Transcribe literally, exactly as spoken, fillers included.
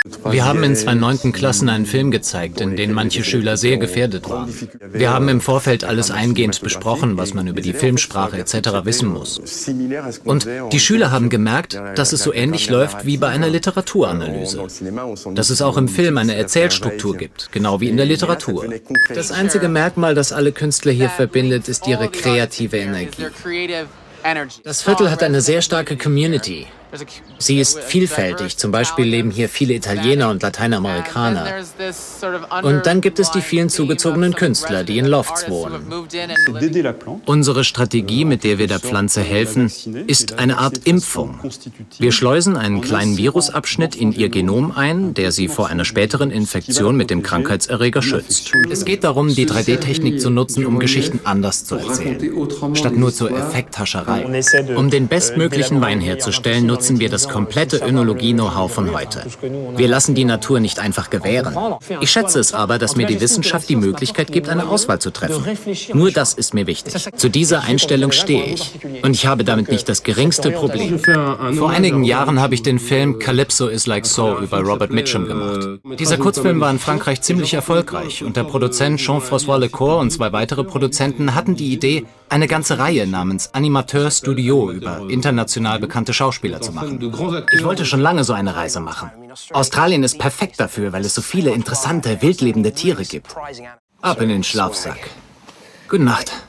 Wir haben in zwei neunten Klassen einen Film gezeigt, in dem manche Schüler sehr gefährdet waren. Wir haben im Vorfeld alles eingehend besprochen, was man über die Filmsprache et cetera wissen muss. Und die Schüler haben gemerkt, dass es so ähnlich läuft wie bei einer Literaturanalyse. Dass es auch im Film eine Erzählstruktur gibt, genau wie in der Literatur. Das einzige Merkmal, das alle Künstler hier verbindet, ist ihre kreative Energie. Das Viertel hat eine sehr starke Community. Sie ist vielfältig, zum Beispiel leben hier viele Italiener und Lateinamerikaner. Und dann gibt es die vielen zugezogenen Künstler, die in Lofts wohnen. Unsere Strategie, mit der wir der Pflanze helfen, ist eine Art Impfung. Wir schleusen einen kleinen Virusabschnitt in ihr Genom ein, der sie vor einer späteren Infektion mit dem Krankheitserreger schützt. Es geht darum, die drei D-Technik zu nutzen, um Geschichten anders zu erzählen, statt nur zur Effekthascherei. Um den bestmöglichen Wein herzustellen, nutzen wir das komplette Önologie-Know-how von heute. Wir lassen die Natur nicht einfach gewähren. Ich schätze es aber, dass mir die Wissenschaft die Möglichkeit gibt, eine Auswahl zu treffen. Nur das ist mir wichtig. Zu dieser Einstellung stehe ich. Und ich habe damit nicht das geringste Problem. Vor einigen Jahren habe ich den Film Calypso is like Soul über Robert Mitchum gemacht. Dieser Kurzfilm war in Frankreich ziemlich erfolgreich und der Produzent Jean-François Lecour und zwei weitere Produzenten hatten die Idee, eine ganze Reihe namens Animateur Studio über international bekannte Schauspieler zu machen. Ich wollte schon lange so eine Reise machen. Australien ist perfekt dafür, weil es so viele interessante, wildlebende Tiere gibt. Ab in den Schlafsack. Gute Nacht.